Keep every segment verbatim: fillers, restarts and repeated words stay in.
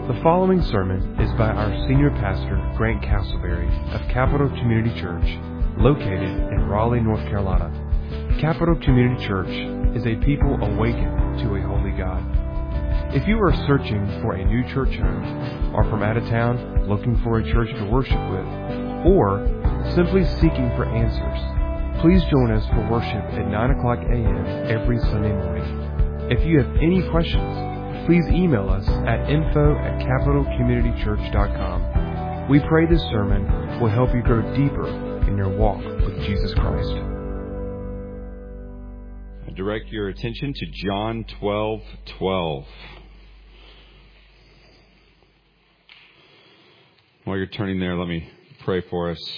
The following sermon is by our senior pastor, Grant Castleberry of Capital Community Church, located in Raleigh, North Carolina. Capital Community Church is a people awakened to a holy God. If you are searching for a new church home, are from out of town looking for a church to worship with, or simply seeking for answers, please join us for worship at nine o'clock a.m. every Sunday morning. If you have any questions, please email us at info at capital community church dot com. We pray this sermon will help you grow deeper in your walk with Jesus Christ. I direct your attention to John twelve twelve. While you're turning there, let me pray for us.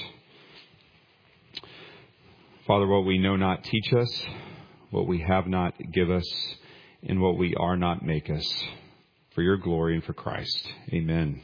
Father, what we know not, teach us. What we have not, give us. And what we are not, make us. For your glory and for Christ. Amen.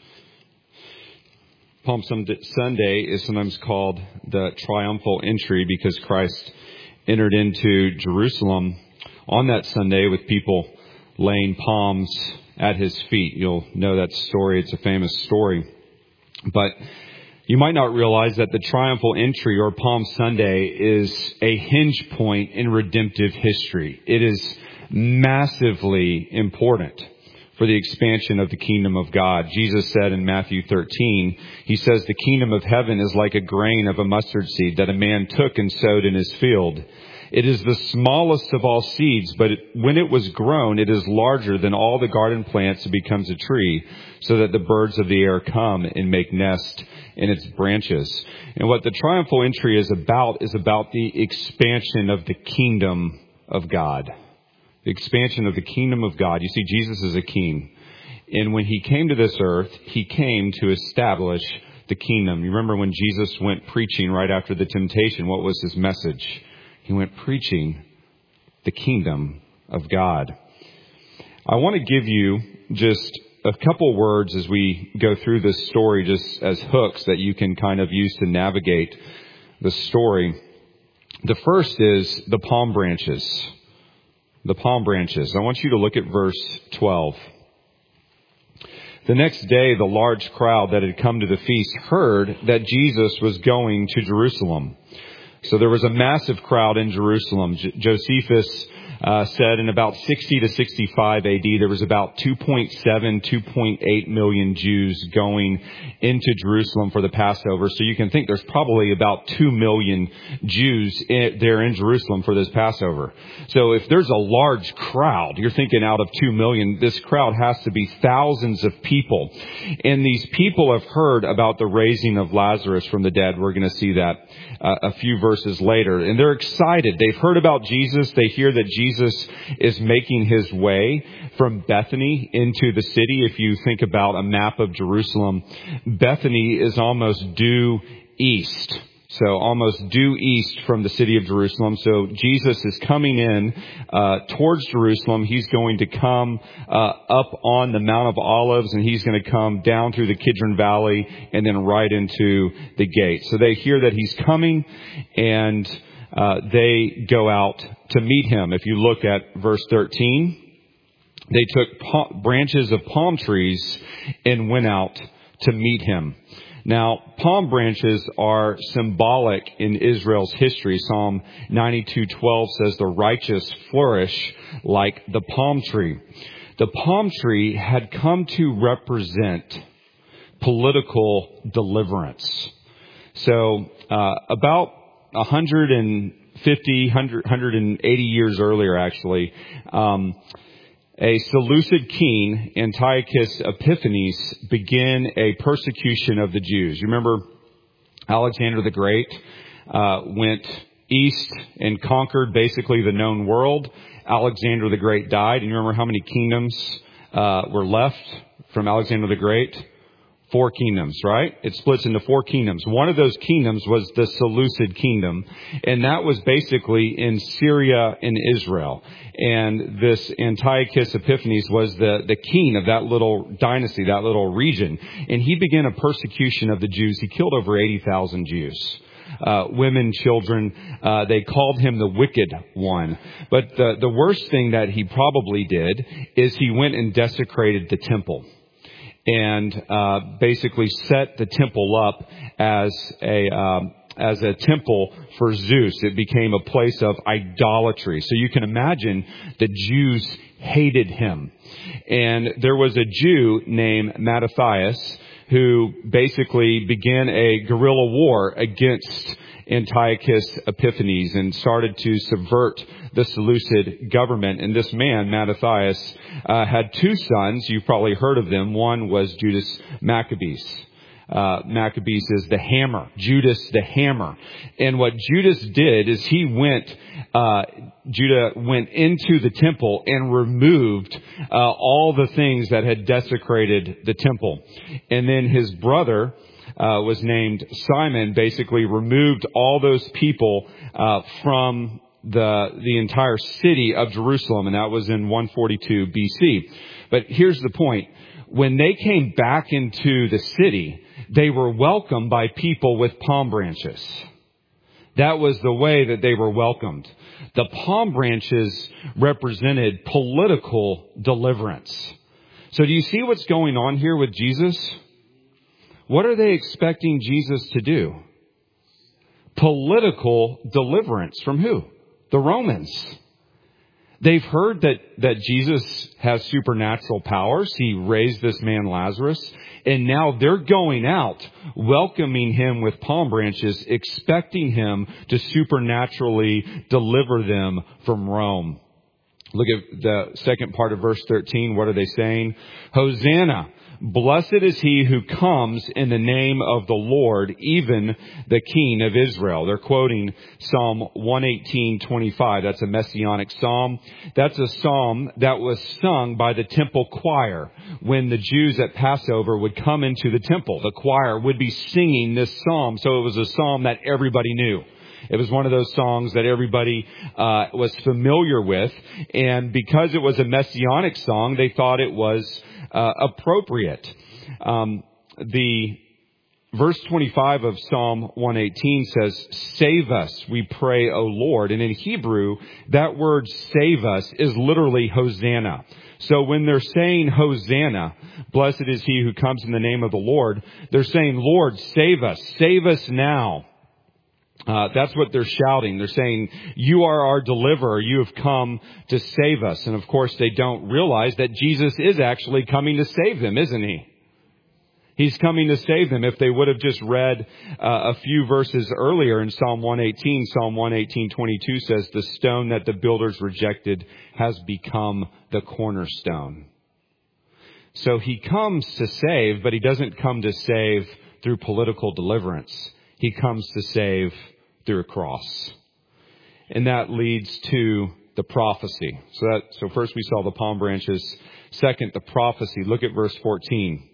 Palm Sunday is sometimes called the triumphal entry because Christ entered into Jerusalem on that Sunday with people laying palms at his feet. You'll know that story. It's a famous story. But you might not realize that the triumphal entry or Palm Sunday is a hinge point in redemptive history. It is massively important for the expansion of the kingdom of God. Jesus said in Matthew thirteen, he says, the kingdom of heaven is like a grain of a mustard seed that a man took and sowed in his field. It is the smallest of all seeds, but it, when it was grown, it is larger than all the garden plants and becomes a tree, so that the birds of the air come and make nest in its branches. And what the triumphal entry is about is about the expansion of the kingdom of God. The expansion of the kingdom of God. You see, Jesus is a king. And when he came to this earth, he came to establish the kingdom. You remember when Jesus went preaching right after the temptation, what was his message? He went preaching the kingdom of God. I want to give you just a couple words as we go through this story, just as hooks that you can kind of use to navigate the story. The first is the palm branches. The palm branches. I want you to look at verse twelve. The next day, the large crowd that had come to the feast heard that Jesus was going to Jerusalem. So there was a massive crowd in Jerusalem. J- Josephus uh, said in about sixty to sixty-five A D, there was about two point seven, two point eight million Jews going into Jerusalem for the Passover. So you can think there's probably about two million Jews in, there in Jerusalem for this Passover. So if there's a large crowd, you're thinking out of two million, this crowd has to be thousands of people. And these people have heard about the raising of Lazarus from the dead. We're going to see that uh, a few verses later. And they're excited. They've heard about Jesus. They hear that Jesus Jesus is making his way from Bethany into the city. If you think about a map of Jerusalem, Bethany is almost due east. So almost due east from the city of Jerusalem. So Jesus is coming in uh, towards Jerusalem. He's going to come uh, up on the Mount of Olives, and he's going to come down through the Kidron Valley and then right into the gate. So they hear that he's coming, and Uh, they go out to meet him. If you look at verse thirteen, they took palm, branches of palm trees and went out to meet him. Now, palm branches are symbolic in Israel's history. Psalm ninety-two twelve says the righteous flourish like the palm tree. The palm tree had come to represent political deliverance. So, uh, about one hundred fifty, one hundred, one hundred eighty years earlier, actually, um, a Seleucid king, Antiochus Epiphanes, began a persecution of the Jews. You remember Alexander the Great uh, went east and conquered basically the known world. Alexander the Great died. And you remember how many kingdoms uh, were left from Alexander the Great? Four kingdoms, right? It splits into four kingdoms. One of those kingdoms was the Seleucid kingdom, and that was basically in Syria and Israel. And this Antiochus Epiphanes was the, the king of that little dynasty, that little region. And he began a persecution of the Jews. He killed over eighty thousand Jews. Uh, women, children, uh, they called him the wicked one. But the, the worst thing that he probably did is he went and desecrated the temple. and uh, basically set the temple up as a um, as a temple for Zeus. It became a place of idolatry. So you can imagine the Jews hated him. And there was a Jew named Mattathias who basically began a guerrilla war against Antiochus Epiphanes and started to subvert the Seleucid government. And this man, Mattathias, uh, had two sons. You've probably heard of them. One was Judas Maccabeus. Uh, Maccabees is the hammer, Judas the hammer. And what Judas did is he went, uh, Judah went into the temple and removed uh, all the things that had desecrated the temple. And then his brother uh, was named Simon, basically removed all those people uh, from the the entire city of Jerusalem, and that was in one forty-two B C. But here's the point. When they came back into the city, they were welcomed by people with palm branches. That was the way that they were welcomed. The palm branches represented political deliverance. So do you see what's going on here with Jesus? What are they expecting Jesus to do? Political deliverance from who? The Romans. They've heard that, that Jesus has supernatural powers. He raised this man Lazarus. And now they're going out, welcoming him with palm branches, expecting him to supernaturally deliver them from Rome. Look at the second part of verse thirteen. What are they saying? Hosanna. Blessed is he who comes in the name of the Lord, even the King of Israel. They're quoting Psalm one eighteen twenty-five. That's a messianic psalm. That's a psalm that was sung by the temple choir when the Jews at Passover would come into the temple. The choir would be singing this psalm, so it was a psalm that everybody knew. It was one of those songs that everybody uh, was familiar with. And because it was a messianic song, they thought it was uh, appropriate. Um, the verse twenty-five of Psalm one eighteen says, "Save us, we pray, O Lord." And in Hebrew, that word save us is literally Hosanna. So when they're saying Hosanna, blessed is he who comes in the name of the Lord, they're saying, Lord, save us, save us now. Uh, that's what they're shouting. They're saying, you are our deliverer. You have come to save us. And of course, they don't realize that Jesus is actually coming to save them, isn't he? He's coming to save them. If they would have just read uh, a few verses earlier in Psalm one eighteen, Psalm one eighteen twenty-two says, the stone that the builders rejected has become the cornerstone. So he comes to save, but he doesn't come to save through political deliverance. He comes to save through a cross. And that leads to the prophecy. So that, so first we saw the palm branches. Second, the prophecy. Look at verse fourteen.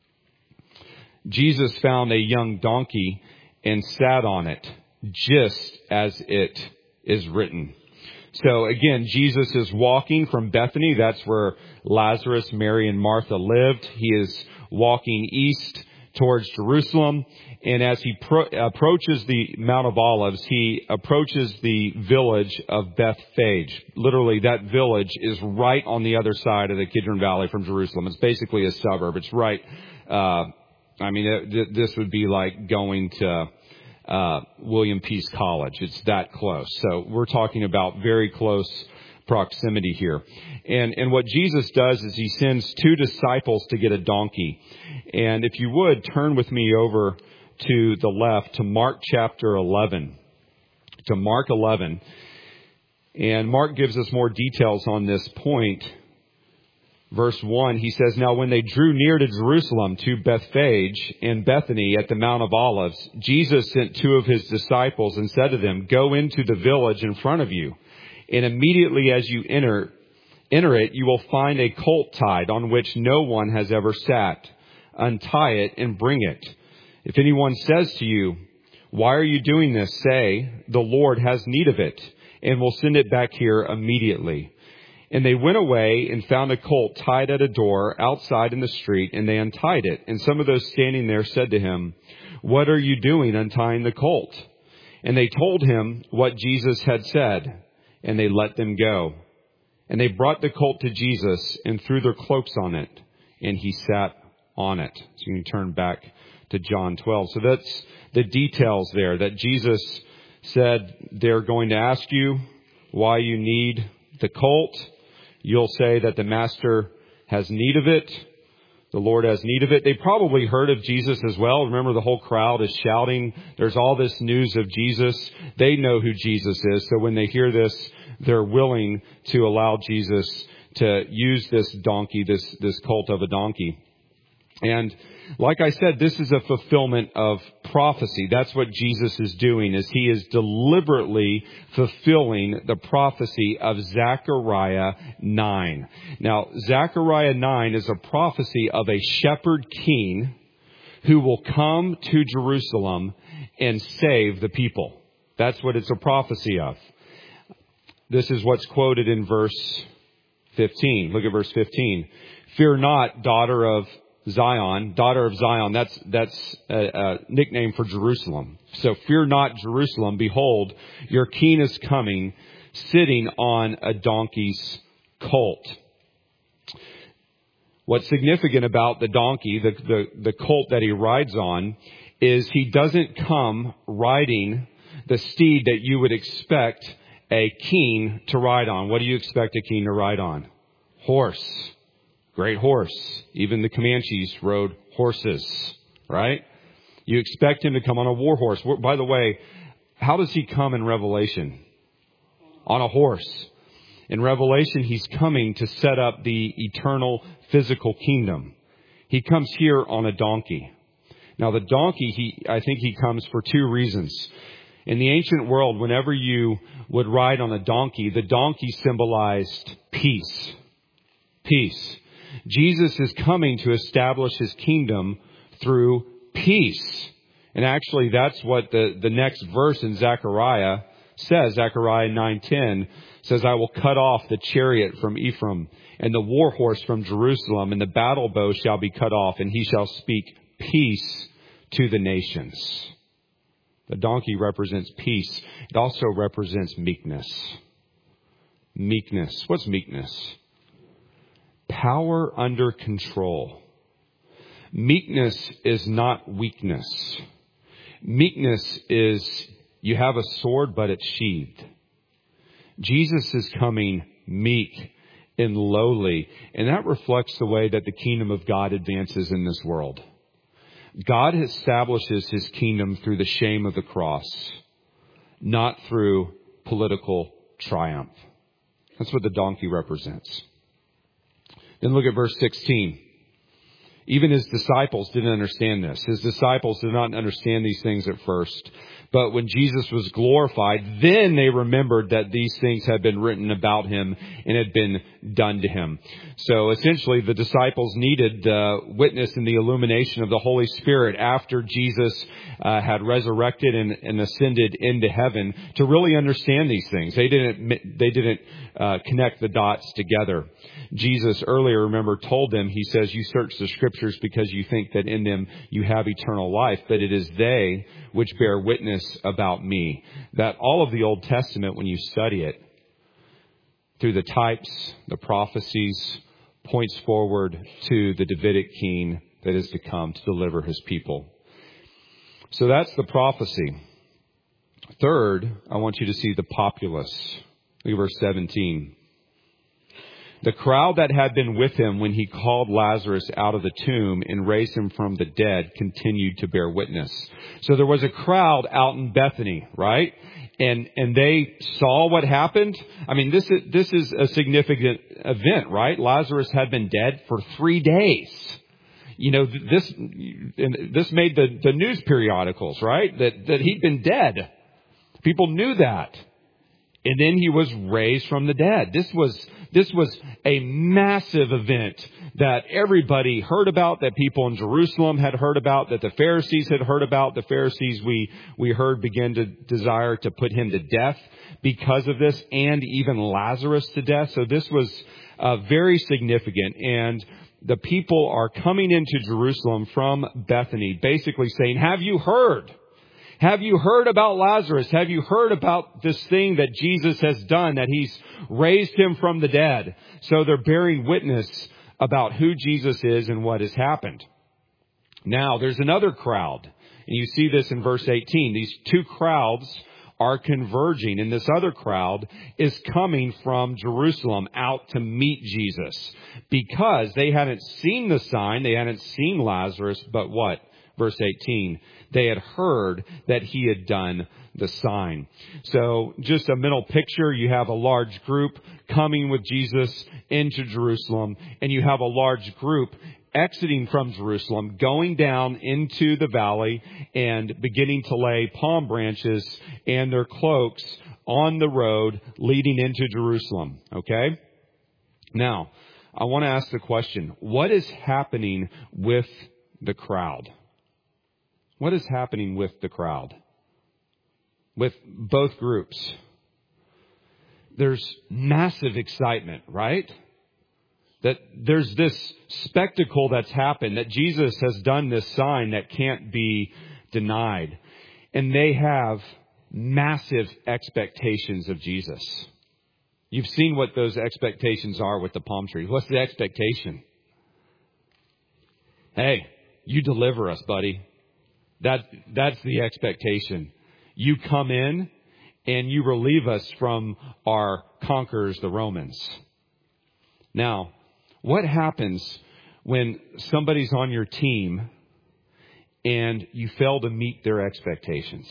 Jesus found a young donkey and sat on it, just as it is written. So again, Jesus is walking from Bethany. That's where Lazarus, Mary, and Martha lived. He is walking east towards Jerusalem. And as he pro- approaches the Mount of Olives, he approaches the village of Bethphage. Literally, that village is right on the other side of the Kidron Valley from Jerusalem. It's basically a suburb. It's right, uh, I mean, it, this would be like going to uh, William Peace College. It's that close. So we're talking about very close proximity here. And and what Jesus does is he sends two disciples to get a donkey. And if you would, turn with me over to the left to Mark chapter eleven. To Mark eleven. And Mark gives us more details on this point. Verse one, he says, now when they drew near to Jerusalem, to Bethphage and Bethany at the Mount of Olives, Jesus sent two of his disciples and said to them, go into the village in front of you. And immediately as you enter, enter it, you will find a colt tied on which no one has ever sat. Untie it and bring it. If anyone says to you, why are you doing this? Say, the Lord has need of it, and will send it back here immediately. And they went away and found a colt tied at a door outside in the street, and they untied it. And some of those standing there said to him, what are you doing untying the colt? And they told him what Jesus had said, and they let them go. And they brought the colt to Jesus and threw their cloaks on it, and he sat on it. So you can turn back to John twelve. So that's the details there, that Jesus said, they're going to ask you why you need the colt. You'll say that the master has need of it. The Lord has need of it. They probably heard of Jesus as well. Remember, the whole crowd is shouting. There's all this news of Jesus. They know who Jesus is. So when they hear this, they're willing to allow Jesus to use this donkey, this, this colt of a donkey. And like I said, this is a fulfillment of prophecy. That's what Jesus is doing, is he is deliberately fulfilling the prophecy of Zechariah nine. Now, Zechariah nine is a prophecy of a shepherd king who will come to Jerusalem and save the people. That's what it's a prophecy of. This is what's quoted in verse fifteen. Look at verse fifteen. Fear not, daughter of Zion, daughter of Zion, that's that's a, a nickname for Jerusalem. So fear not, Jerusalem. Behold, your king is coming, sitting on a donkey's colt. What's significant about the donkey, the, the, the colt that he rides on, is he doesn't come riding the steed that you would expect a king to ride on. What do you expect a king to ride on? Horse. Great horse. Even the Comanches rode horses, right? You expect him to come on a war horse. By the way, how does he come in Revelation? On a horse. In Revelation, he's coming to set up the eternal physical kingdom. He comes here on a donkey. Now, the donkey, he, I think he comes for two reasons. In the ancient world, whenever you would ride on a donkey, the donkey symbolized peace. Peace. Jesus is coming to establish his kingdom through peace. And actually, that's what the, the next verse in Zechariah says. Zechariah nine ten says, I will cut off the chariot from Ephraim and the war horse from Jerusalem, and the battle bow shall be cut off, and he shall speak peace to the nations. The donkey represents peace. It also represents meekness. Meekness. What's meekness? Power under control. Meekness is not weakness. Meekness is you have a sword, but it's sheathed. Jesus is coming meek and lowly, and that reflects the way that the kingdom of God advances in this world. God establishes his kingdom through the shame of the cross, not through political triumph. That's what the donkey represents. Then look at verse sixteen. Even his disciples didn't understand this. His disciples did not understand these things at first. But when Jesus was glorified, then they remembered that these things had been written about him and had been done to him. So essentially, the disciples needed the witness and the illumination of the Holy Spirit after Jesus uh, had resurrected and, and ascended into heaven to really understand these things. They didn't, they didn't uh, connect the dots together. Jesus earlier, remember, told them, he says, you search the scriptures because you think that in them you have eternal life, but it is they which bear witness about me. That all of the Old Testament, when you study it, through the types, the prophecies, points forward to the Davidic king that is to come to deliver his people. So that's the prophecy. Third, I want you to see the populace. Look at verse seventeen. The crowd that had been with him when he called Lazarus out of the tomb and raised him from the dead continued to bear witness. So there was a crowd out in Bethany, right? And and they saw what happened. I mean, this is this is a significant event, right? Lazarus had been dead for three days. You know, this this made the, the news periodicals, right? That that he'd been dead. People knew that. And then he was raised from the dead. This was this was a massive event that everybody heard about, that people in Jerusalem had heard about, that the Pharisees had heard about. The Pharisees, we we heard, began to desire to put him to death because of this, and even Lazarus to death. So this was uh, very significant. And the people are coming into Jerusalem from Bethany, basically saying, have you heard? Have you heard about Lazarus? Have you heard about this thing that Jesus has done, that he's raised him from the dead? So they're bearing witness about who Jesus is and what has happened. Now, there's another crowd. And you see this in verse eighteen. These two crowds are converging, and this other crowd is coming from Jerusalem out to meet Jesus because they hadn't seen the sign, they hadn't seen Lazarus, but what? Verse eighteen, they had heard that he had done the sign. So just a mental picture, you have a large group coming with Jesus into Jerusalem, and you have a large group exiting from Jerusalem, going down into the valley and beginning to lay palm branches and their cloaks on the road leading into Jerusalem. Okay? Now, I want to ask the question, what is happening with the crowd? What is happening with the crowd? With both groups? There's massive excitement, right? That there's this spectacle that's happened, that Jesus has done this sign that can't be denied. And they have massive expectations of Jesus. You've seen what those expectations are with the palm tree. What's the expectation? Hey, you deliver us, buddy. That, that's the expectation. You come in and you relieve us from our conquerors, the Romans. Now, what happens when somebody's on your team and you fail to meet their expectations?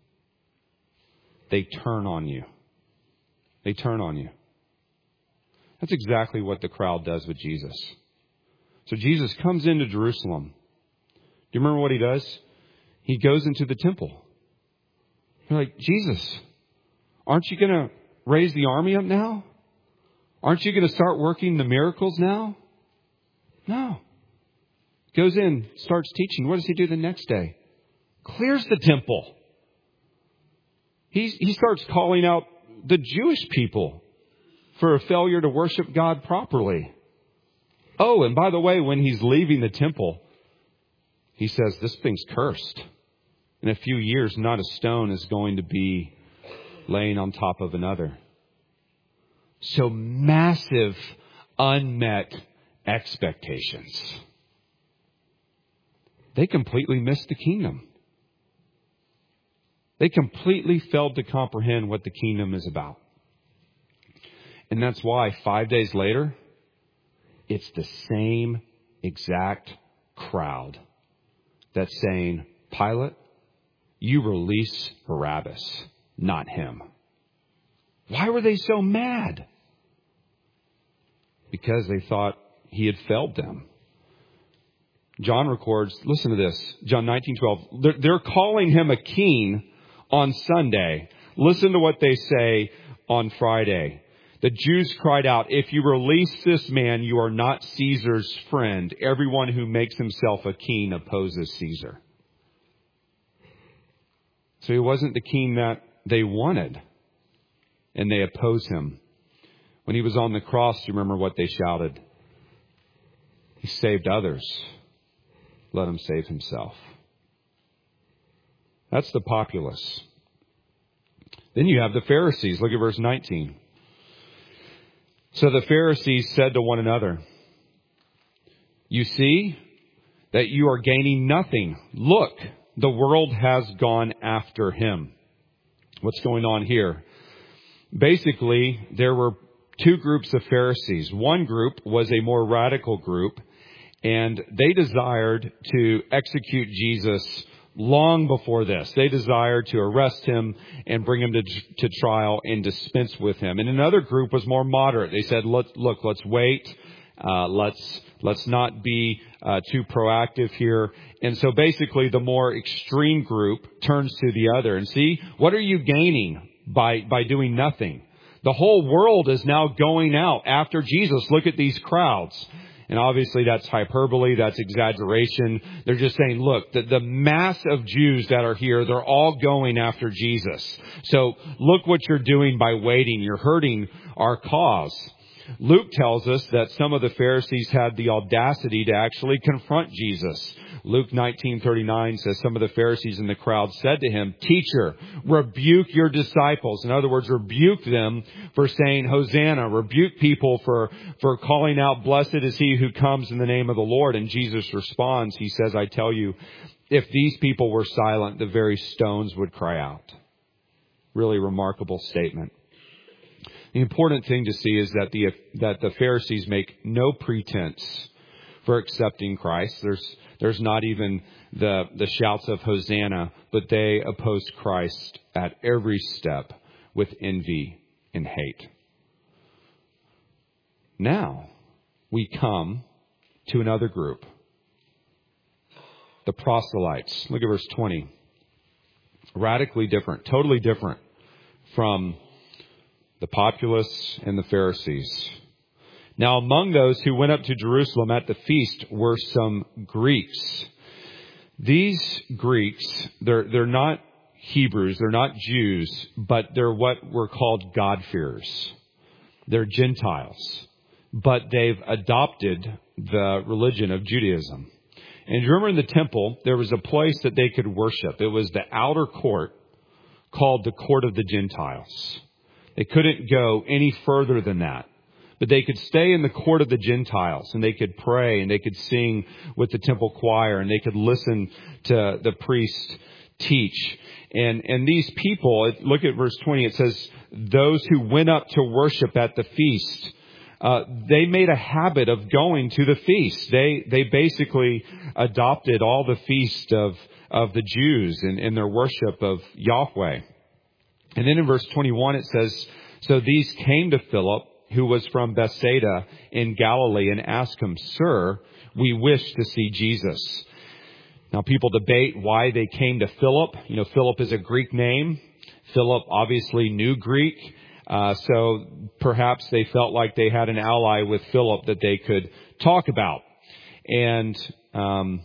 They turn on you. They turn on you. That's exactly what the crowd does with Jesus. So Jesus comes into Jerusalem. Do you remember what he does? He goes into the temple. They're like, Jesus, aren't you going to raise the army up now? Aren't you going to start working the miracles now? No. Goes in, starts teaching. What does he do the next day? Clears the temple. He, he starts calling out the Jewish people for a failure to worship God properly. Oh, and by the way, when he's leaving the temple, he says, this thing's cursed. In a few years, not a stone is going to be laying on top of another. So massive, unmet expectations. They completely missed the kingdom. They completely failed to comprehend what the kingdom is about. And that's why five days later, it's the same exact crowd that's saying, Pilate, you release Barabbas, not him. Why were they so mad? Because they thought he had failed them. John records, listen to this, John nineteen twelve. They're, they're calling him a king on Sunday. Listen to what they say on Friday. The Jews cried out, if you release this man, you are not Caesar's friend. Everyone who makes himself a king opposes Caesar. So he wasn't the king that they wanted. And they oppose him. When he was on the cross, you remember what they shouted? He saved others. Let him save himself. That's the populace. Then you have the Pharisees. Look at verse nineteen. So the Pharisees said to one another, you see that you are gaining nothing. Look, the world has gone after him. What's going on here? Basically, there were two groups of Pharisees. One group was a more radical group, and they desired to execute Jesus long before this. They desired to arrest him and bring him to, to trial and dispense with him. And another group was more moderate. They said, look, look let's wait. Uh, let's let's not be uh, too proactive here. And so basically the more extreme group turns to the other. And see, what are you gaining by by doing nothing? The whole world is now going out after Jesus. Look at these crowds. And obviously that's hyperbole, that's exaggeration. They're just saying, look, the, the mass of Jews that are here, they're all going after Jesus. So look what you're doing by waiting. You're hurting our cause. Luke tells us that some of the Pharisees had the audacity to actually confront Jesus. Luke nineteen thirty-nine says some of the Pharisees in the crowd said to him, "Teacher, rebuke your disciples." In other words, rebuke them for saying, "Hosanna." Rebuke people for, for calling out, "Blessed is he who comes in the name of the Lord." And Jesus responds, he says, "I tell you, if these people were silent, the very stones would cry out." Really remarkable statement. The important thing to see is that the that the Pharisees make no pretense for accepting Christ. There's there's not even the the shouts of Hosanna, but they opposed Christ at every step with envy and hate. Now we come to another group, the proselytes. Look at verse twenty. Radically different, totally different from the populace and the Pharisees. Now, among those who went up to Jerusalem at the feast were some Greeks. These Greeks, they're, they're not Hebrews, they're not Jews, but they're what were called God-fearers. They're Gentiles, but they've adopted the religion of Judaism. And you remember in the temple, there was a place that they could worship. It was the outer court called the Court of the Gentiles. They couldn't go any further than that. But they could stay in the Court of the Gentiles, and they could pray, and they could sing with the temple choir, and they could listen to the priest teach. And and these people, look at verse twenty, it says, those who went up to worship at the feast, uh, they made a habit of going to the feast. They they basically adopted all the feast of, of the Jews in, in their worship of Yahweh. And then in verse twenty-one it says, so these came to Philip, who was from Bethsaida in Galilee, and asked him, "Sir, we wish to see Jesus." Now people debate why they came to Philip. You know, Philip is a Greek name. Philip obviously knew Greek. Uh, so perhaps they felt like they had an ally with Philip that they could talk about. And um,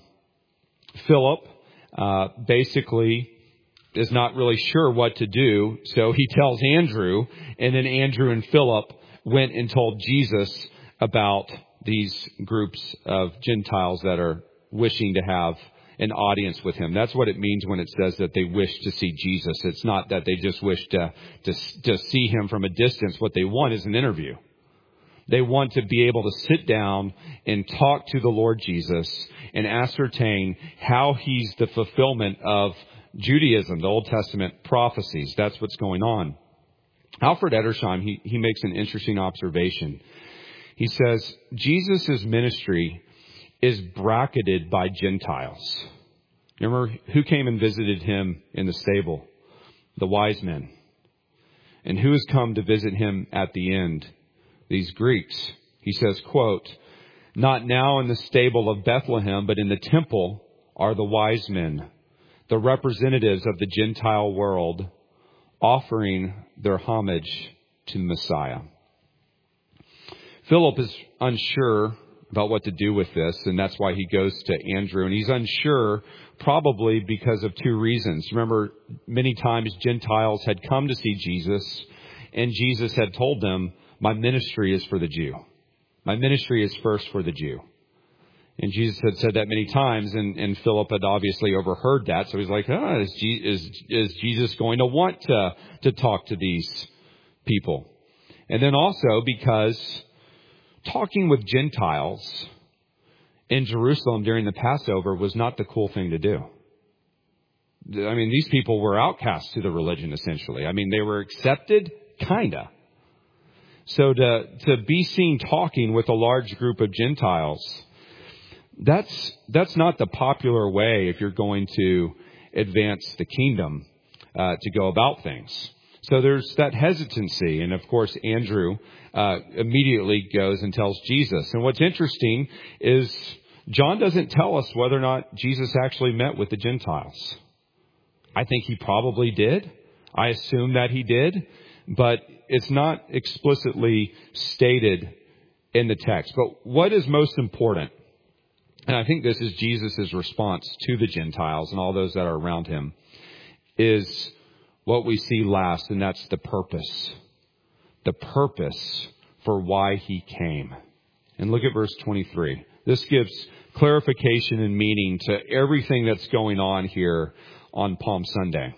Philip uh, basically is not really sure what to do. So he tells Andrew, and then Andrew and Philip went and told Jesus about these groups of Gentiles that are wishing to have an audience with him. That's what it means when it says that they wish to see Jesus. It's not that they just wish to, to, to see him from a distance. What they want is an interview. They want to be able to sit down and talk to the Lord Jesus and ascertain how he's the fulfillment of Judaism, the Old Testament prophecies. That's what's going on. Alfred Edersheim, he, he makes an interesting observation. He says, Jesus' ministry is bracketed by Gentiles. Remember, who came and visited him in the stable? The wise men. And who has come to visit him at the end? These Greeks. He says, quote, "Not now in the stable of Bethlehem, but in the temple are the wise men, the representatives of the Gentile world, offering their homage to the Messiah." Philip is unsure about what to do with this, and that's why he goes to Andrew. And he's unsure probably because of two reasons. Remember, many times Gentiles had come to see Jesus, and Jesus had told them, "My ministry is for the Jew. My ministry is first for the Jew." And Jesus had said that many times, and, and Philip had obviously overheard that. So he's like, oh, is, Je- is, is Jesus going to want to, to talk to these people? And then also because talking with Gentiles in Jerusalem during the Passover was not the cool thing to do. I mean, these people were outcasts to the religion, essentially. I mean, they were accepted, kinda. So to, to be seen talking with a large group of Gentiles, That's that's not the popular way if you're going to advance the kingdom uh, to go about things. So there's that hesitancy. And, of course, Andrew uh, immediately goes and tells Jesus. And what's interesting is John doesn't tell us whether or not Jesus actually met with the Gentiles. I think he probably did. I assume that he did. But it's not explicitly stated in the text. But what is most important? And I think this is Jesus' response to the Gentiles and all those that are around him, is what we see last, and that's the purpose. The purpose for why he came. And look at verse twenty-three. This gives clarification and meaning to everything that's going on here on Palm Sunday.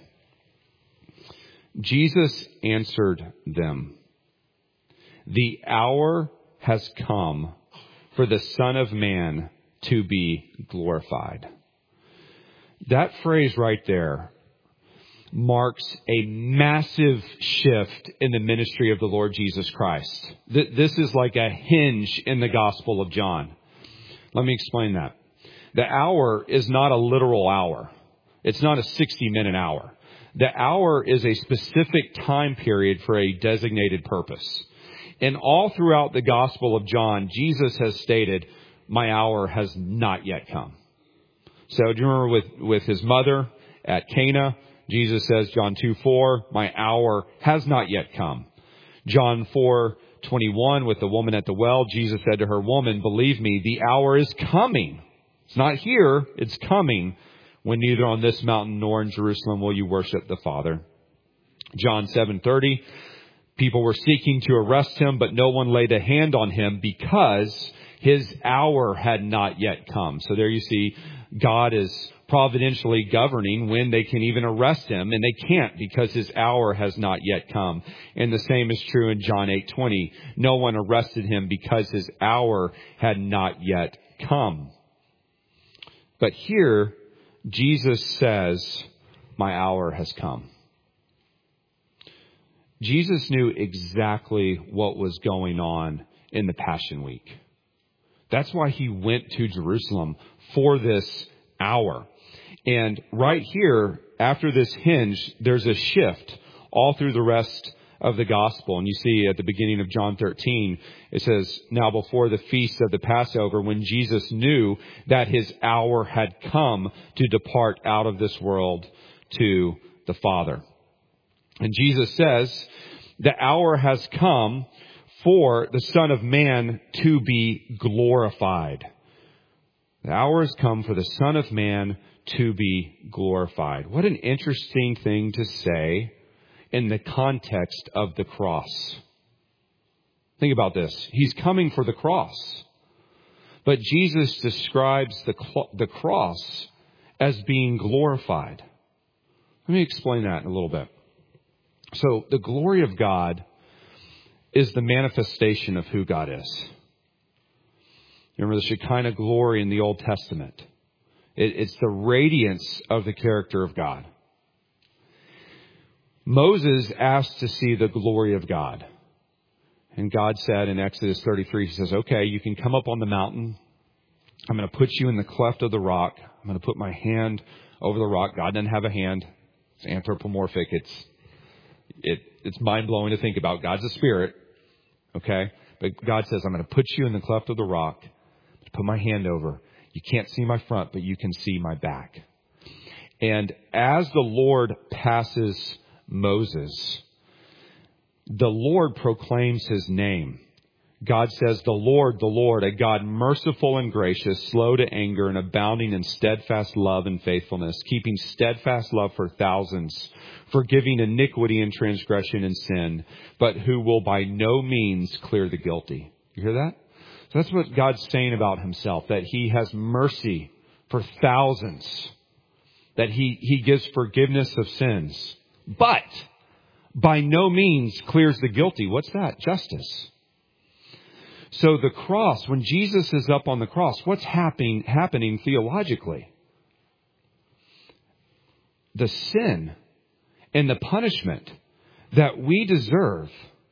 Jesus answered them, "The hour has come for the Son of Man to be glorified." That phrase right there marks a massive shift in the ministry of the Lord Jesus Christ. This is like a hinge in the Gospel of John. Let me explain that. The hour is not a literal hour. It's not a sixty-minute hour. The hour is a specific time period for a designated purpose. And all throughout the Gospel of John, Jesus has stated, "My hour has not yet come." So do you remember with, with his mother at Cana? Jesus says, John two four, "My hour has not yet come." John four twenty-one, with the woman at the well, Jesus said to her, "Woman, believe me, the hour is coming." It's not here, it's coming, "when neither on this mountain nor in Jerusalem will you worship the Father." John seven thirty, people were seeking to arrest him, but no one laid a hand on him because his hour had not yet come. So there you see, God is providentially governing when they can even arrest him, and they can't because his hour has not yet come. And the same is true in John eight twenty. No one arrested him because his hour had not yet come. But here, Jesus says, "My hour has come." Jesus knew exactly what was going on in the Passion Week. That's why he went to Jerusalem for this hour. And right here, after this hinge, there's a shift all through the rest of the gospel. And you see at the beginning of John thirteen, it says, "Now before the feast of the Passover, when Jesus knew that his hour had come to depart out of this world to the Father." And Jesus says, the hour has come for the Son of Man to be glorified. The hour has come for the Son of Man to be glorified. What an interesting thing to say in the context of the cross. Think about this. He's coming for the cross. But Jesus describes the, the cross as being glorified. Let me explain that in a little bit. So the glory of God is the manifestation of who God is. You remember the Shekinah glory in the Old Testament. It, it's the radiance of the character of God. Moses asked to see the glory of God. And God said in Exodus thirty-three, he says, "Okay, you can come up on the mountain. I'm going to put you in the cleft of the rock. I'm going to put my hand over the rock." God doesn't have a hand. It's anthropomorphic. It's It, it's mind-blowing to think about. God's a spirit, okay? But God says, "I'm going to put you in the cleft of the rock, put my hand over. You can't see my front, but you can see my back." And as the Lord passes Moses, the Lord proclaims his name. God says, "The Lord, the Lord, a God merciful and gracious, slow to anger and abounding in steadfast love and faithfulness, keeping steadfast love for thousands, forgiving iniquity and transgression and sin, but who will by no means clear the guilty." You hear that? So that's what God's saying about himself, that he has mercy for thousands, that he, he gives forgiveness of sins, but by no means clears the guilty. What's that? Justice. So the cross, when Jesus is up on the cross, what's happening, happening theologically? The sin and the punishment that we deserve,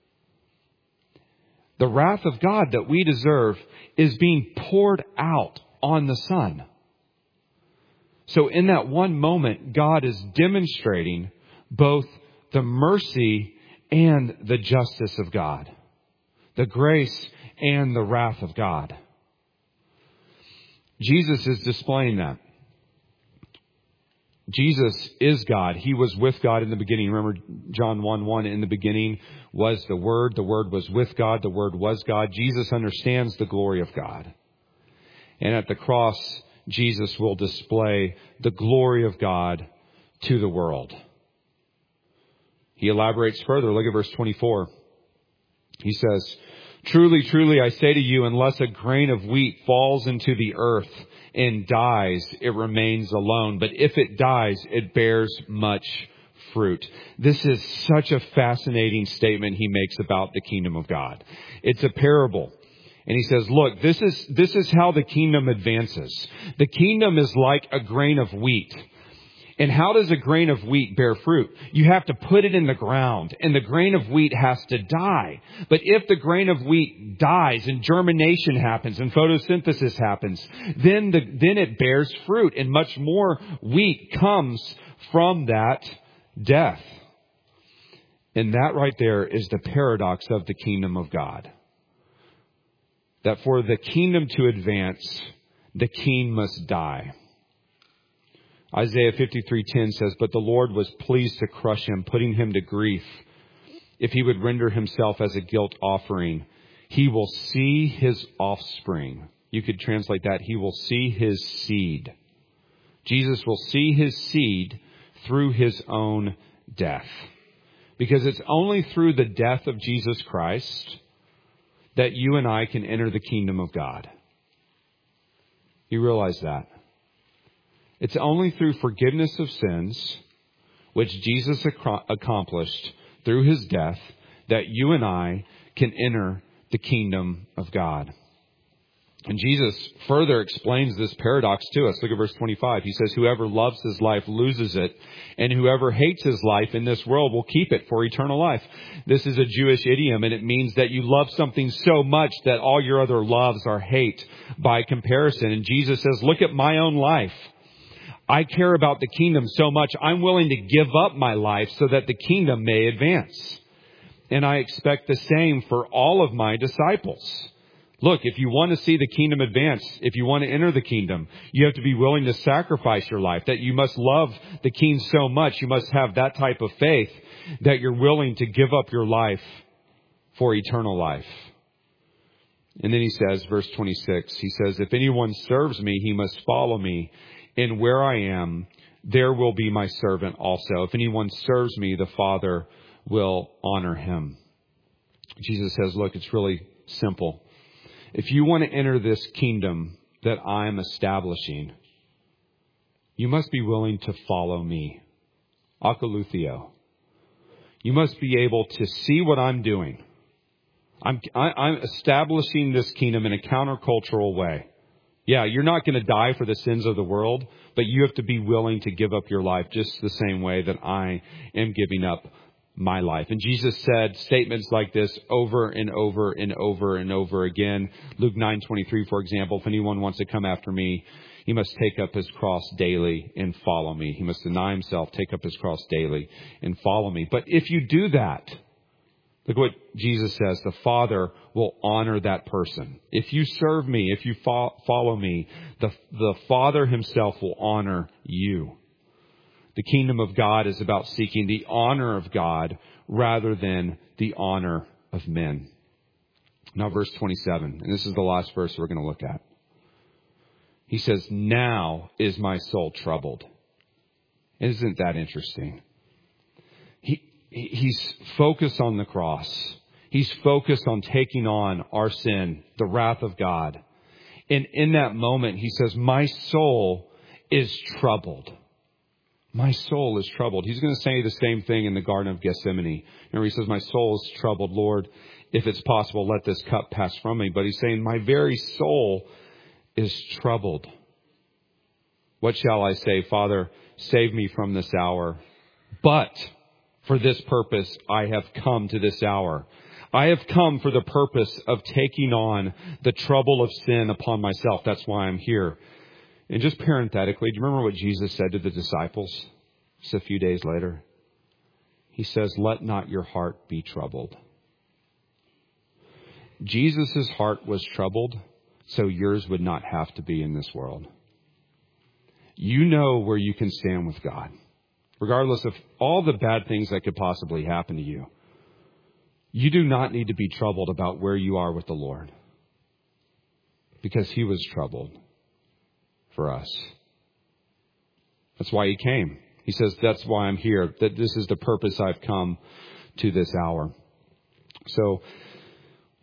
the wrath of God that we deserve, is being poured out on the Son. So in that one moment, God is demonstrating both the mercy and the justice of God, the grace and the wrath of God. Jesus is displaying that. Jesus is God. He was with God in the beginning. Remember John one one, in the beginning was the Word. The Word was with God. The Word was God. Jesus understands the glory of God. And at the cross, Jesus will display the glory of God to the world. He elaborates further. Look at verse twenty-four. He says, Truly, truly, I say to you, unless a grain of wheat falls into the earth and dies, it remains alone. But if it dies, it bears much fruit. This is such a fascinating statement he makes about the kingdom of God. It's a parable. And he says, look, this is, this is how the kingdom advances. The kingdom is like a grain of wheat. And how does a grain of wheat bear fruit? You have to put it in the ground, and the grain of wheat has to die. But if the grain of wheat dies and germination happens and photosynthesis happens, then the, then it bears fruit, and much more wheat comes from that death. And that right there is the paradox of the kingdom of God. That for the kingdom to advance, the king must die. Isaiah fifty-three ten says, but the Lord was pleased to crush him, putting him to grief. If he would render himself as a guilt offering, he will see his offspring. You could translate that, he will see his seed. Jesus will see his seed through his own death. Because it's only through the death of Jesus Christ that you and I can enter the kingdom of God. You realize that? It's only through forgiveness of sins, which Jesus ac- accomplished through his death, that you and I can enter the kingdom of God. And Jesus further explains this paradox to us. Look at verse twenty-five. He says, whoever loves his life loses it, and whoever hates his life in this world will keep it for eternal life. This is a Jewish idiom, and it means that you love something so much that all your other loves are hate by comparison. And Jesus says, look at my own life. I care about the kingdom so much, I'm willing to give up my life so that the kingdom may advance. And I expect the same for all of my disciples. Look, if you want to see the kingdom advance, if you want to enter the kingdom, you have to be willing to sacrifice your life. That you must love the king so much, you must have that type of faith that you're willing to give up your life for eternal life. And then he says, verse twenty-six, he says, if anyone serves me, he must follow me. And where I am, there will be my servant also. If anyone serves me, the Father will honor him. Jesus says, look, it's really simple. If you want to enter this kingdom that I'm establishing, you must be willing to follow me. Akolutheo. You must be able to see what I'm doing. I'm, I, I'm establishing this kingdom in a countercultural way. Yeah, you're not going to die for the sins of the world, but you have to be willing to give up your life just the same way that I am giving up my life. And Jesus said statements like this over and over and over and over again. Luke nine twenty-three, for example, if anyone wants to come after me, he must take up his cross daily and follow me. He must deny himself, take up his cross daily and follow me. But if you do that, look what Jesus says, the Father will honor that person. If you serve me, if you fo- follow me, the, the Father himself will honor you. The kingdom of God is about seeking the honor of God rather than the honor of men. Now verse twenty-seven, and this is the last verse we're going to look at. He says, now is my soul troubled. Isn't that interesting? He He's focused on the cross. He's focused on taking on our sin, the wrath of God. And in that moment, he says, my soul is troubled. My soul is troubled. He's going to say the same thing in the Garden of Gethsemane. Remember, he says, my soul is troubled. Lord, if it's possible, let this cup pass from me. But he's saying, my very soul is troubled. What shall I say? Father, save me from this hour. But for this purpose, I have come to this hour. I have come for the purpose of taking on the trouble of sin upon myself. That's why I'm here. And just parenthetically, do you remember what Jesus said to the disciples just a few days later? He says, let not your heart be troubled. Jesus' heart was troubled, so yours would not have to be in this world. You know where you can stand with God, regardless of all the bad things that could possibly happen to you. You do not need to be troubled about where you are with the Lord, because he was troubled for us. That's why he came. He says, that's why I'm here, that this is the purpose I've come to this hour. So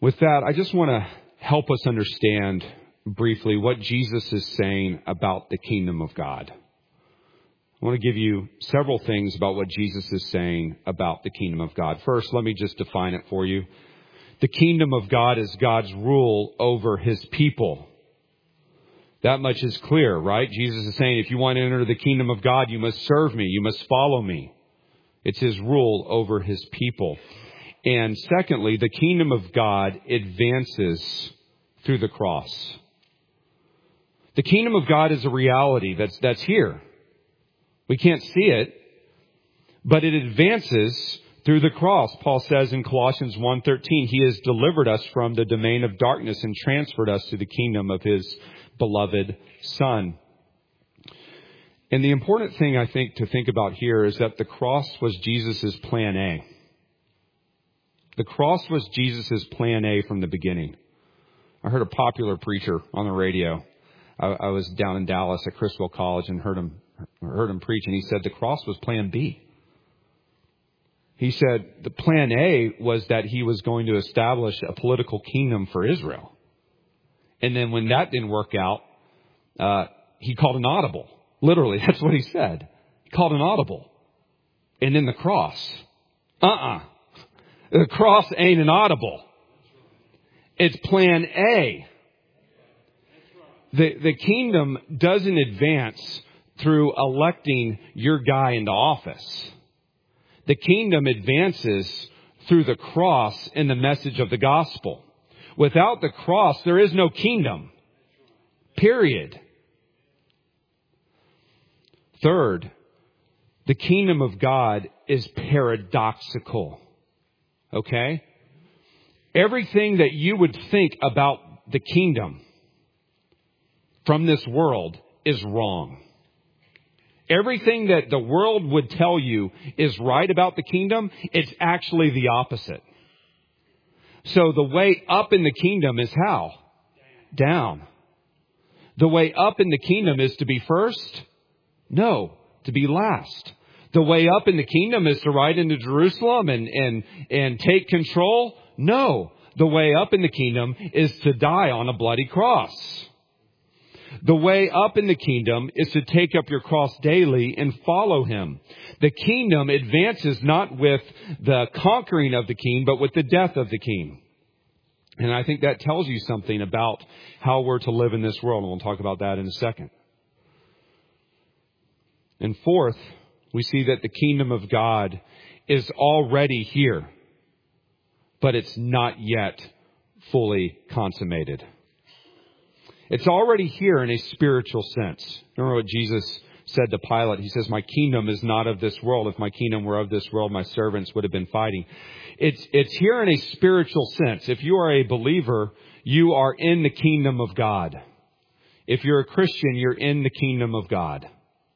With that, I just want to help us understand briefly what Jesus is saying about the kingdom of God. I want to give you several things about what Jesus is saying about the kingdom of God. First, let me just define it for you. The kingdom of God is God's rule over his people. That much is clear, right? Jesus is saying, if you want to enter the kingdom of God, you must serve me. You must follow me. It's his rule over his people. And secondly, the kingdom of God advances through the cross. The kingdom of God is a reality that's, that's here. We can't see it, but it advances through the cross. Paul says in Colossians one thirteen, he has delivered us from the domain of darkness and transferred us to the kingdom of his beloved Son. And the important thing I think to think about here is that the cross was Jesus' plan A. The cross was Jesus' plan A from the beginning. I heard a popular preacher on the radio. I, I was down in Dallas at Criswell College and heard him heard him preach, and he said the cross was plan B. He said the plan A was that he was going to establish a political kingdom for Israel. And then when that didn't work out, uh, he called an audible. Literally, that's what he said. He called an audible. And then the cross. Uh-uh. The cross ain't an audible. It's plan A. The, the kingdom doesn't advance through electing your guy into office. The kingdom advances through the cross and the message of the gospel. Without the cross, there is no kingdom. Period. Third, the kingdom of God is paradoxical. Okay? Everything that you would think about the kingdom from this world is wrong. Everything that the world would tell you is right about the kingdom, it's actually the opposite. So the way up in the kingdom is how? Down. The way up in the kingdom is to be first? No, to be last. The way up in the kingdom is to ride into Jerusalem and, and, and take control? No, the way up in the kingdom is to die on a bloody cross. The way up in the kingdom is to take up your cross daily and follow him. The kingdom advances not with the conquering of the king, but with the death of the king. And I think that tells you something about how we're to live in this world. And we'll talk about that in a second. And fourth, we see that the kingdom of God is already here, but it's not yet fully consummated. It's already here in a spiritual sense. Remember what Jesus said to Pilate? He says, my kingdom is not of this world. If my kingdom were of this world, my servants would have been fighting. It's, it's here in a spiritual sense. If you are a believer, you are in the kingdom of God. If you're a Christian, you're in the kingdom of God.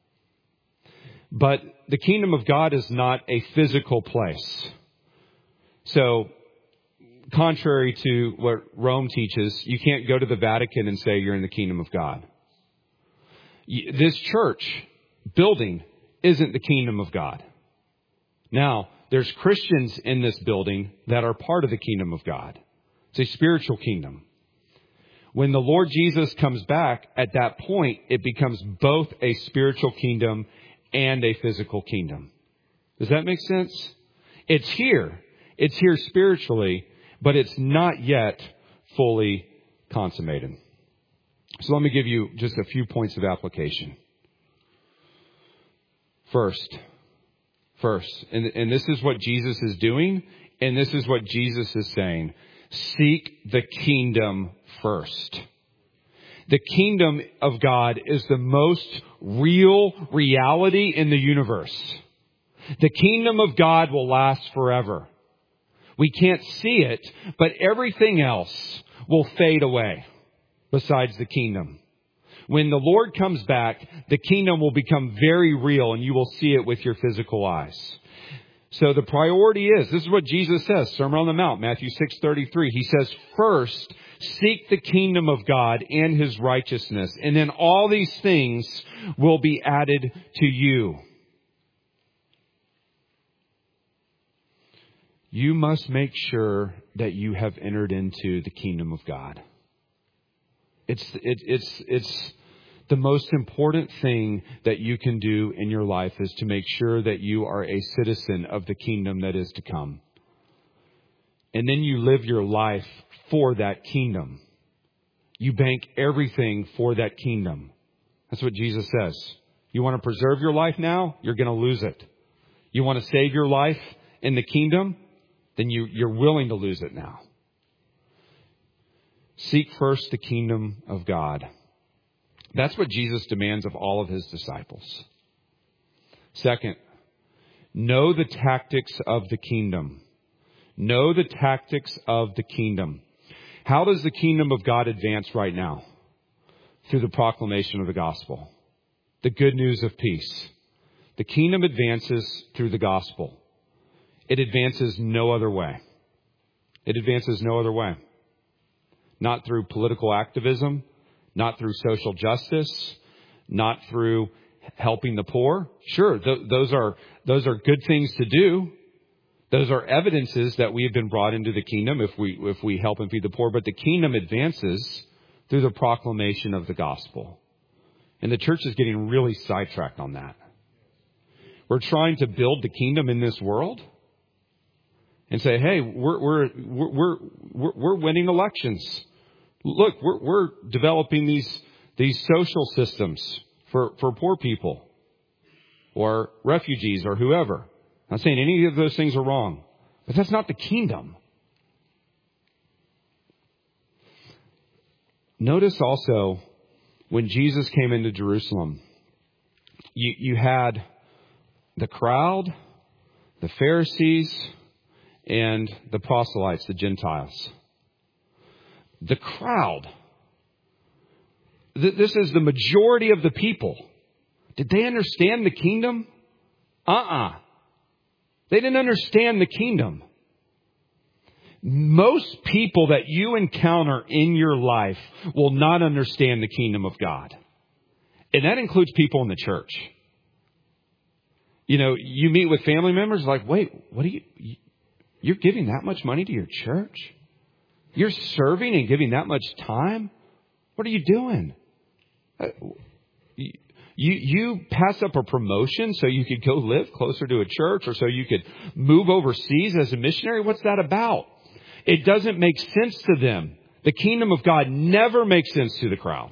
But the kingdom of God is not a physical place. So, contrary to what Rome teaches, you can't go to the Vatican and say you're in the kingdom of God. This church building isn't the kingdom of God. Now, there's Christians in this building that are part of the kingdom of God. It's a spiritual kingdom. When the Lord Jesus comes back, at that point, it becomes both a spiritual kingdom and a physical kingdom. Does that make sense? It's here. It's here spiritually, but it's not yet fully consummated. So let me give you just a few points of application. First, first, and, and this is what Jesus is doing, and this is what Jesus is saying. Seek the kingdom first. The kingdom of God is the most real reality in the universe. The kingdom of God will last forever. We can't see it, but everything else will fade away besides the kingdom. When the Lord comes back, the kingdom will become very real and you will see it with your physical eyes. So the priority is, this is what Jesus says, Sermon on the Mount, Matthew six thirty-three. He says, first, seek the kingdom of God and his righteousness, and then all these things will be added to you. You must make sure that you have entered into the kingdom of God. It's it, it's it's the most important thing that you can do in your life is to make sure that you are a citizen of the kingdom that is to come. And then you live your life for that kingdom. You bank everything for that kingdom. That's what Jesus says. You want to preserve your life now? You're going to lose it. You want to save your life in the kingdom? Then you, you're willing to lose it now. Seek first the kingdom of God. That's what Jesus demands of all of his disciples. Second, know the tactics of the kingdom. Know the tactics of the kingdom. How does the kingdom of God advance right now? Through the proclamation of the gospel. The good news of peace. The kingdom advances through the gospel. It advances no other way. It advances no other way. Not through political activism, not through social justice, not through helping the poor. Sure, th- those are those are good things to do. Those are evidences that we have been brought into the kingdom if we if we help and feed the poor. But the kingdom advances through the proclamation of the gospel. And the church is getting really sidetracked on that. We're trying to build the kingdom in this world and say, hey, we're we're we're we're, we're winning elections. Look, we're we're developing these these social systems for, for poor people or refugees or whoever. I'm not saying any of those things are wrong, but that's not the kingdom. Notice also when Jesus came into Jerusalem, you, you had the crowd, the Pharisees, and the proselytes, the Gentiles. The crowd, th- this is the majority of the people. Did they understand the kingdom? Uh-uh. They didn't understand the kingdom. Most people that you encounter in your life will not understand the kingdom of God. And that includes people in the church. You know, you meet with family members like, wait, what are you, you're giving that much money to your church? You're serving and giving that much time? What are you doing? You, you pass up a promotion so you could go live closer to a church or so you could move overseas as a missionary? What's that about? It doesn't make sense to them. The kingdom of God never makes sense to the crowd.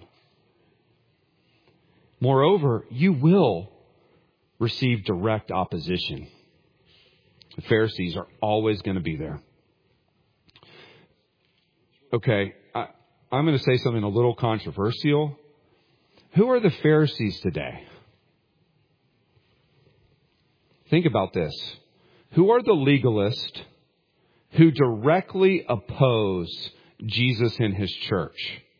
Moreover, you will receive direct opposition. The Pharisees are always going to be there. Okay, I, I'm going to say something a little controversial. Who are the Pharisees today? Think about this. Who are the legalists who directly oppose Jesus and his church?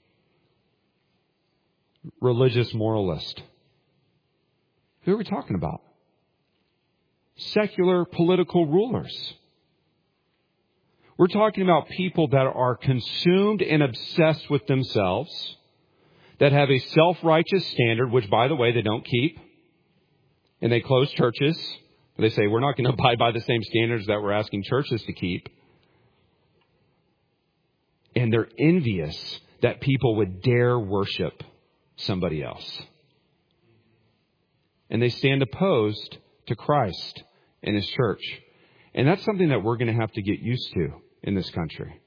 Religious moralist. Who are we talking about? Secular political rulers. We're talking about people that are consumed and obsessed with themselves, that have a self-righteous standard, which, by the way, they don't keep. And they close churches. They say, we're not going to abide by the same standards that we're asking churches to keep. And they're envious that people would dare worship somebody else. And they stand opposed to Christ and his church. And that's something that we're going to have to get used to in this country.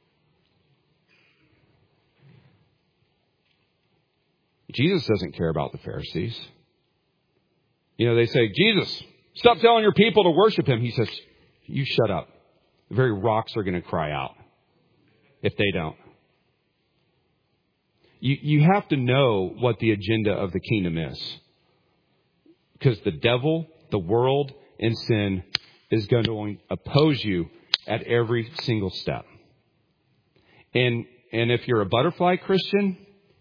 Jesus doesn't care about the Pharisees. You know, they say, Jesus, stop telling your people to worship him. He says, you shut up. The very rocks are going to cry out if they don't. You, you have to know what the agenda of the kingdom is. Because the devil, the world, and sin is going to oppose you at every single step. And and if you're a butterfly Christian,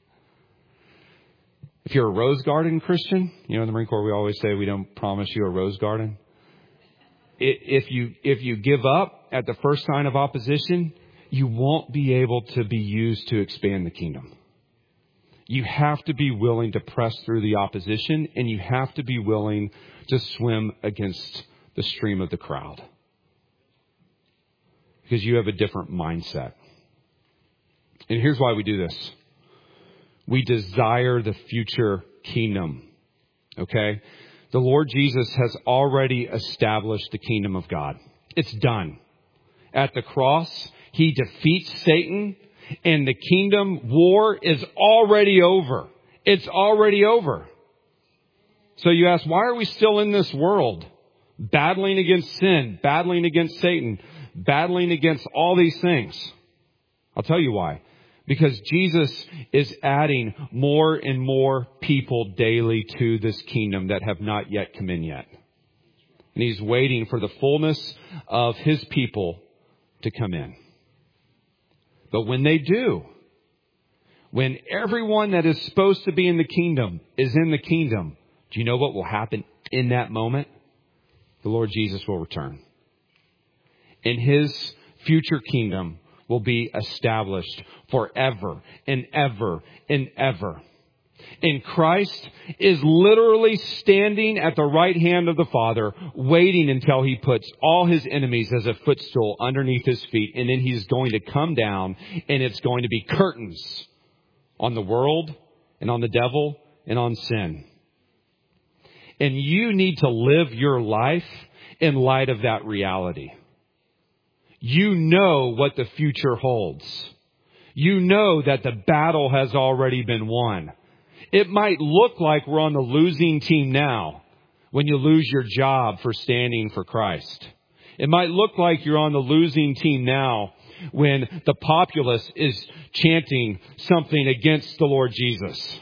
if you're a rose garden Christian, you know, in the Marine Corps we always say we don't promise you a rose garden. If you if you give up at the first sign of opposition, you won't be able to be used to expand the kingdom. You have to be willing to press through the opposition, and you have to be willing to swim against the stream of the crowd. Because you have a different mindset. And here's why we do this. We desire the future kingdom. Okay? The Lord Jesus has already established the kingdom of God. It's done. At the cross, He defeats Satan, and the kingdom war is already over. It's already over. So you ask, why are we still in this world? Battling against sin, battling against Satan, battling against all these things. I'll tell you why. Because Jesus is adding more and more people daily to this kingdom that have not yet come in yet. And He's waiting for the fullness of His people to come in. But when they do, when everyone that is supposed to be in the kingdom is in the kingdom, do you know what will happen in that moment? The Lord Jesus will return. And His future kingdom will be established forever and ever and ever. And Christ is literally standing at the right hand of the Father, waiting until He puts all His enemies as a footstool underneath His feet. And then He's going to come down, and it's going to be curtains on the world and on the devil and on sin. And you need to live your life in light of that reality. You know what the future holds. You know that the battle has already been won. It might look like we're on the losing team now when you lose your job for standing for Christ. It might look like you're on the losing team now when the populace is chanting something against the Lord Jesus.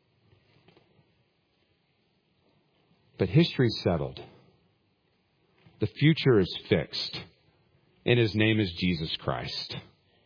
But history's settled. The future is fixed. And His name is Jesus Christ.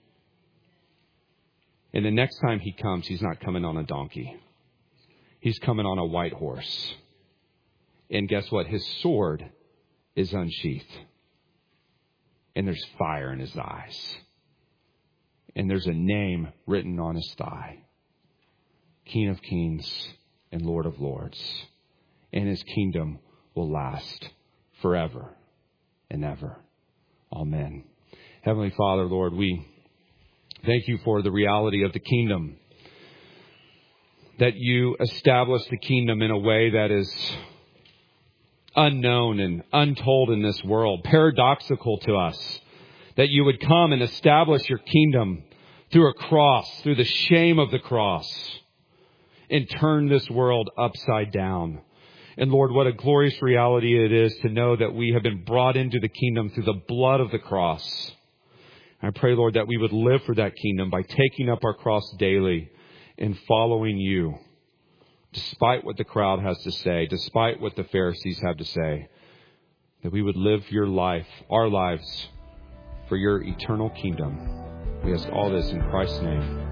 And the next time He comes, He's not coming on a donkey. He's coming on a white horse. And guess what? His sword is unsheathed. And there's fire in His eyes. And there's a name written on His thigh. King of Kings and Lord of Lords. And His kingdom will last forever and ever. Amen. Heavenly Father, Lord, we thank You for the reality of the kingdom. That You establish the kingdom in a way that is unknown and untold in this world, paradoxical to us. That You would come and establish Your kingdom through a cross, through the shame of the cross, and turn this world upside down. And Lord, what a glorious reality it is to know that we have been brought into the kingdom through the blood of the cross. I pray, Lord, that we would live for that kingdom by taking up our cross daily and following You, despite what the crowd has to say, despite what the Pharisees have to say, that we would live Your life, our lives, for Your eternal kingdom. We ask all this in Christ's name.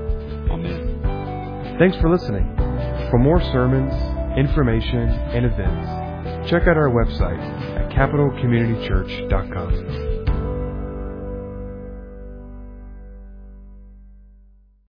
Amen. Thanks for listening. For more sermons, information, and events, check out our website at capital community church dot com.